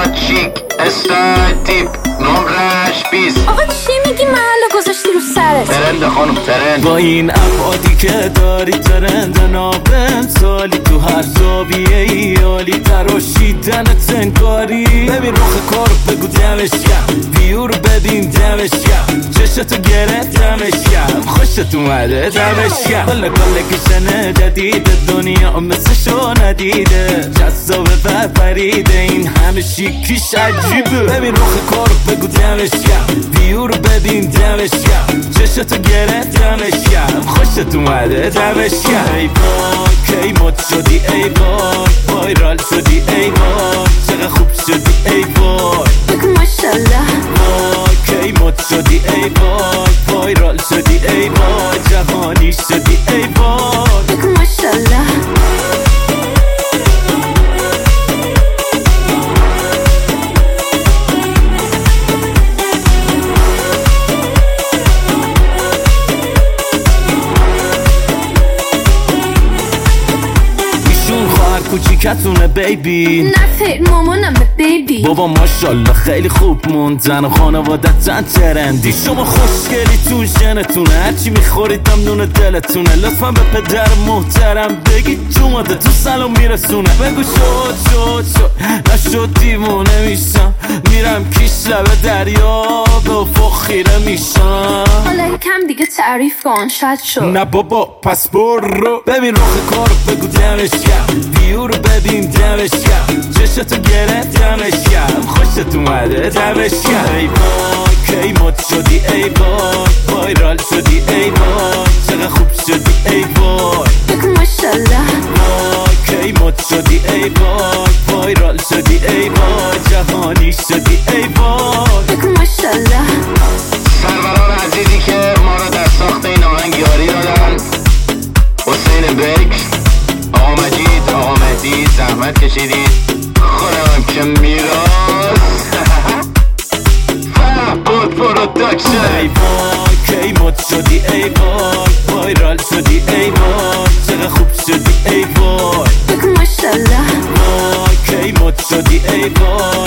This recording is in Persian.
شیک استایل تیپ نمرش 20. آقا چی میگی محل گذاشتی رو سرت؟ ترند خانم ترند. با این افعادی که داری ترند نابم سالی تو هر زاویه ای عالی تراشیدنت انکاری. ببین رخ کار بگو دمش گرم ویو رو ببین دمش گرم چشتو گرفتمش گرم خوشت اومده دمش گرم کل کشن جدید دنیا مثلشو ندیده جذابه و پریده این همه شیکیش عجیبه. ببین رخ کار بگو دمش گرم ویو رو ببین دمش گرم چشتو گرفتمش گرم خوشت اومده دمش گرم. ای وای کی مد شدی ای وای وایرال شدی ای وای چقدر خوب شدی ای وای بگو ماشالله. وای کی مد شدی ای وای وایرال شدی ای وای جهانی شدی ای وای بگو ماشالله. کوچیکتونه بیبی نه خیر مامانمه بیبی. بابا ماشالله خیلی خوب موندن و خانوادتن ترندی. شما خوشگلیتون ژنتونه هرچی میخورید ممنون دلتونه. لطفا به پدر محترم بگید تو اومده تو سلام میرسونه. بگو شد نشد دیوونه میشم میرم کیش لبه دریا به افق خیره میشم. حالا یکم دیگه تعریف کن شاید شد. نه بابا پس برو. ببین رخ کار بگو دمش گرم ویو رو ببین دمش گرم چشتو گرفتمش گرم خوشت اومده دمش گرم. ای وای کی مد شدی ای وای وایرال شدی ای وای چقدر خوب شدی ای وای بگو ماشالله. وای کی مد شدی ای وای وایرال شدی ای وای جهانی شدی ای وای بگو ماشالله. سروران عزیزی که ما را در ساخت این آهنگ یاری دادن حسین بکر، آقا مجید، آقا مهدی زحمت کشیدید. خودم که میراز فرهاد پروداکشن. ای وای کی مد شدی ای وای وایرال شدی ای وای چقدر خوب شدی ای وای بگو ماشالله. وای کی مد شدی ای وای